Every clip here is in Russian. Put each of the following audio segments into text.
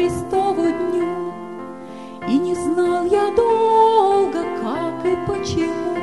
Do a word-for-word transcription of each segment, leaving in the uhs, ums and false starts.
Христову дню. И не знал я долго, как и почему.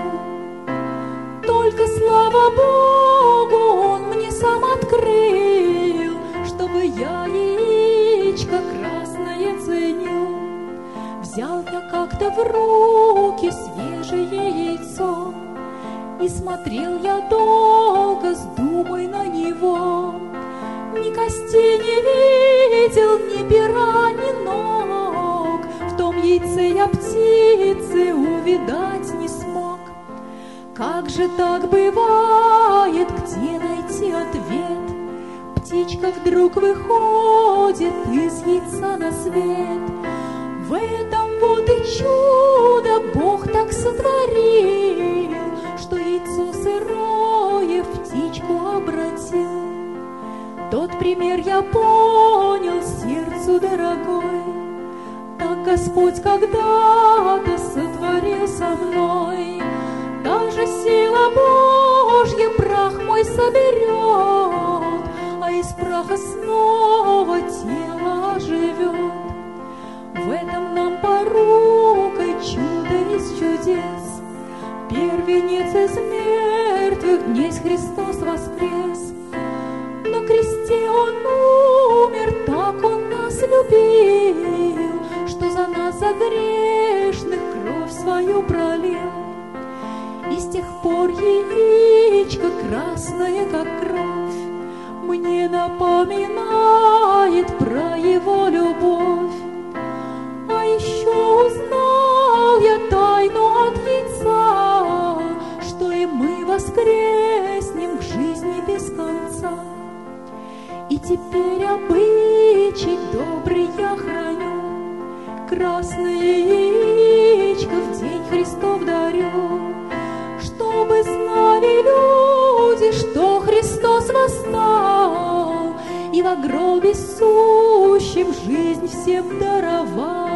Только, слава Богу, Он мне сам открыл, чтобы я яичко красное ценил. Взял я как-то в руки свежее яйцо, и смотрел я долго с думой на него. Ни костей не видел, ни пера, ни ног. В том яйце я птицы увидать не смог. Как же так бывает, где найти ответ? Птичка вдруг выходит из яйца на свет. В этом вот и чудо, Бог так сотворил, что яйцо сырое в птичку обратил. Тот пример я понял, сердцу дорогой. Так Господь когда-то сотворил со мной. Даже сила Божья прах мой соберет, а из праха снова тело оживет. В этом нам порукой чудо из чудес. Первенец из мертвых днесь Христос воскрес. На кресте Он умер, так Он нас любил, что за нас, за грешных, кровь свою пролил. И с тех пор яичко красное, как кровь, мне напоминает про Его любовь. А еще узнал я тайну от яйца, что и мы воскреснем в жизни без конца. И теперь обычай добрый я храню, красное яичко в день Христов дарю, чтобы знали люди, что Христос восстал и во гробе сущем жизнь всем даровал.